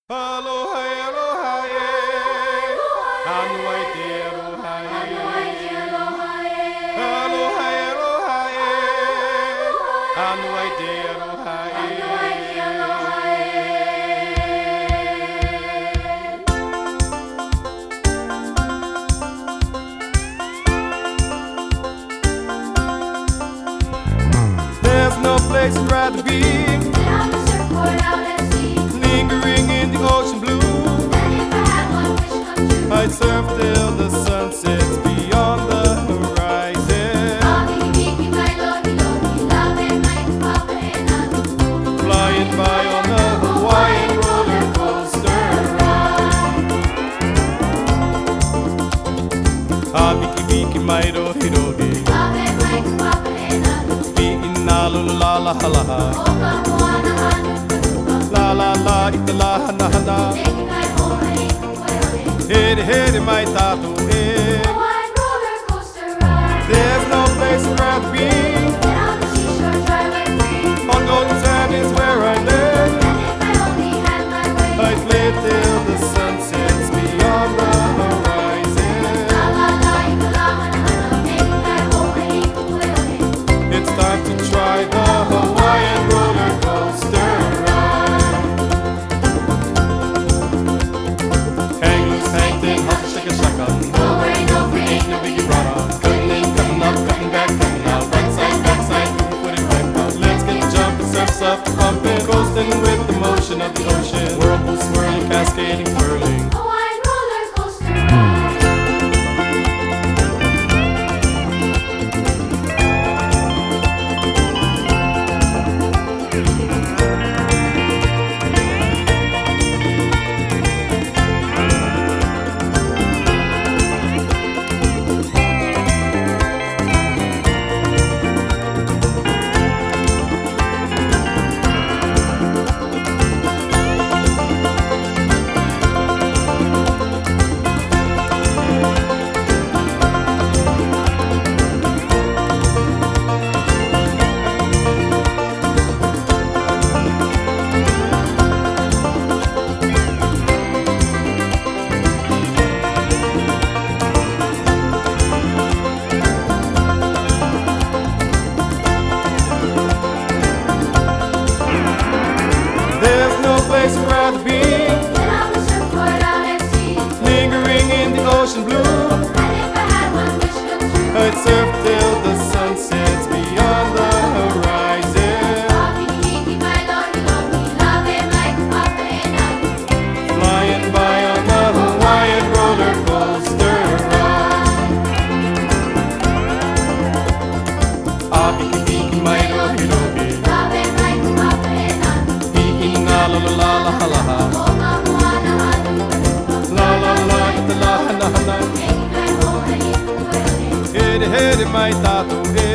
Aloha, aloha, eh. Anuai te aloha, eh. Aloha, aloha, eh. Anuai te aloha, eh. There's no place I'd rather be On the surfboard out at sea. lingering in the ocean blue. And if I had one wish come true, I'd surf till the sun sets beyond the horizon, Miki, my lodi, lodi, love and light, papa and I'm flying by on the Hawaiian roller coaster ride. Ah, Miki, Miki, my rohi, rohi, love and light, papa and I'm Pi'ina lula la halaha, Oka moana hanu kanuka. la la la itala hana hana, Take my home and eat the whale. hede hede my tato eh. Hawaiian roller coaster ride. There's no place I'd rather be. Get on the seashore, drive like free. On golden sand is where I live. And if I only had my way, I'd live till the sun sets beyond the horizon. la la la, itala hana hana. Take my home and eat the whale. It's time to try the Hawaiian roller coaster ride. Hang loose, hang thin, hop, shake a shaka. No worry, no free, ain't no Biggie rara. Cutting in, cutting up, cutting back, cutting out. Right side, back side, put it right out. Let's get the jumping, surfs up, pumping, coasting with the motion of the ocean. Whirlpool swirling, cascading, whirling. Hawaiian roller coaster ride. There's no place I'd rather be, Get on the surfboard out at sea. lingering in the ocean blue. And if I had one wish come true, I'd surf till the sun sets beyond the horizon, Miki, my lodi, lodi, love and light, papa and I'm flying by on the Hawaiian roller coaster ride. Ah, Miki, Miki, my rohi, rohi, love and light, papa and I'm Pi'ina lula la la halaha, Oka moana hanu kanuka. la la la itala hana hana, Take my home and eat the whale. hede hede my tato